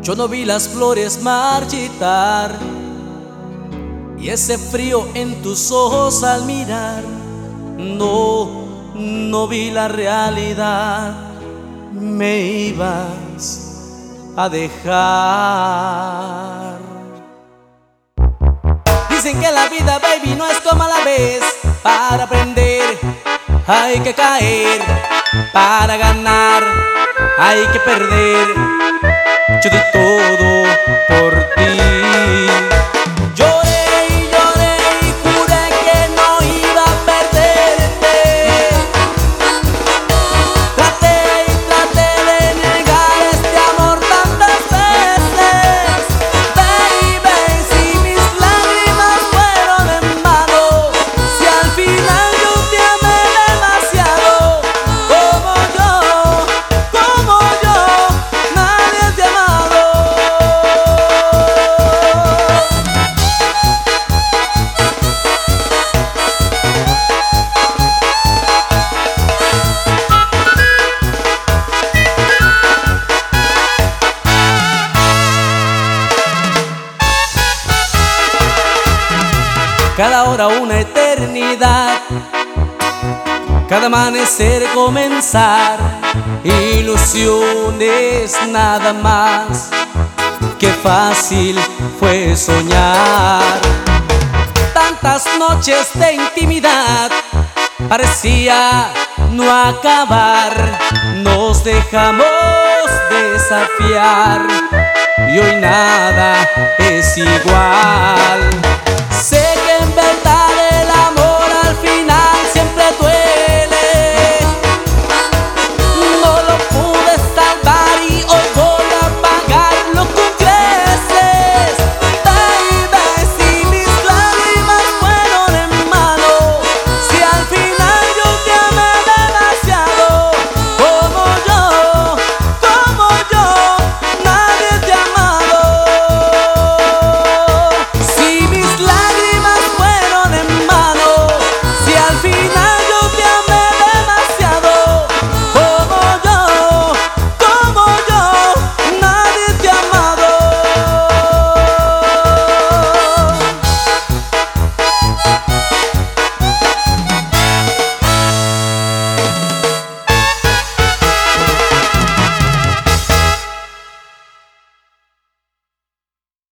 Yo no vi las flores marchitar y ese frío en tus ojos al mirar. No vi la realidad. Me ibas a dejar. Dicen que la vida, baby, no es como la ves. Para aprender hay que caer, para ganar hay que perder. Yo di todo por ti. Lloré y lloré y juré que no iba a perderte. Traté y traté de negar este amor tantas veces. Baby, si mis lágrimas fueron en vano, si al final yo te amé demasiado, como yo, nadie te ha amado. Cada hora una eternidad, cada amanecer comenzar, ilusiones nada más. Qué fácil fue soñar. Tantas noches de intimidad, parecía no acabar. Nos dejamos desafiar y hoy nada es igual.